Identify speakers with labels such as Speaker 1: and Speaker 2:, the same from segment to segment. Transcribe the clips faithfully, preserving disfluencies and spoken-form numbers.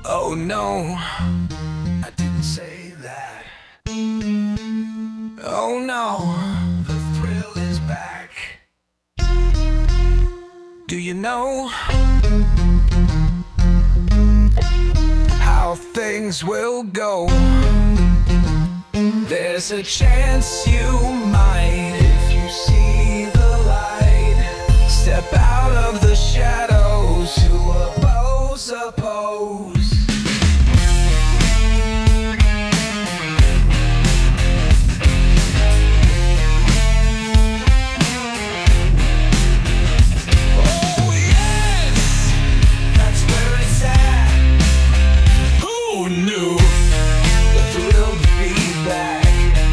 Speaker 1: Oh no, I didn't say that. Oh no, the thrill is back. Do you know how things will go? There's a chance you might, if you see the light, step out of the shadows to oppose, oppose. Oh yes, that's where it's at. Who knew the thrill would be back?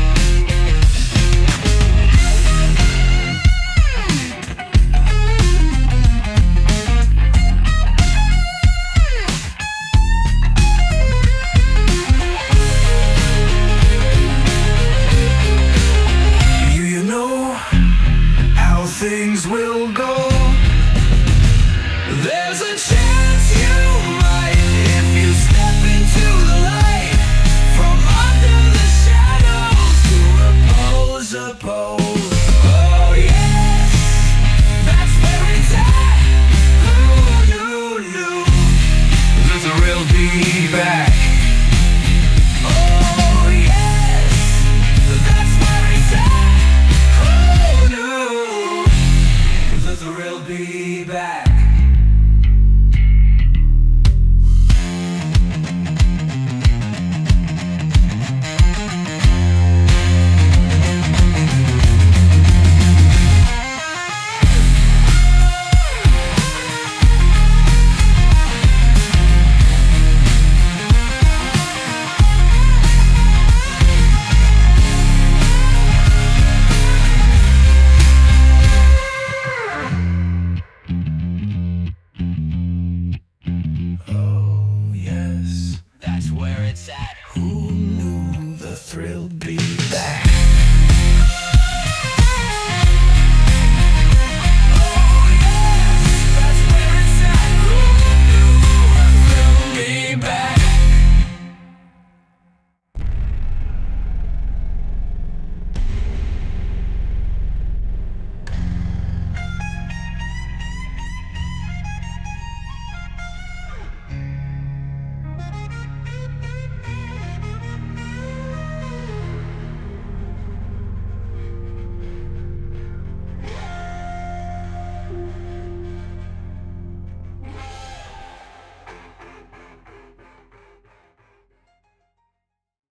Speaker 1: Do you know how things will go? There's a chance you might, if you step into the light, from under the shadows to oppose, oppose. Oh yes, that's where it's at. Who knew, knew the thrill be back? Oh yes, that's where it's at. Who knew the thrill be back? Oh yes, that's where it's at. Who knew the thrill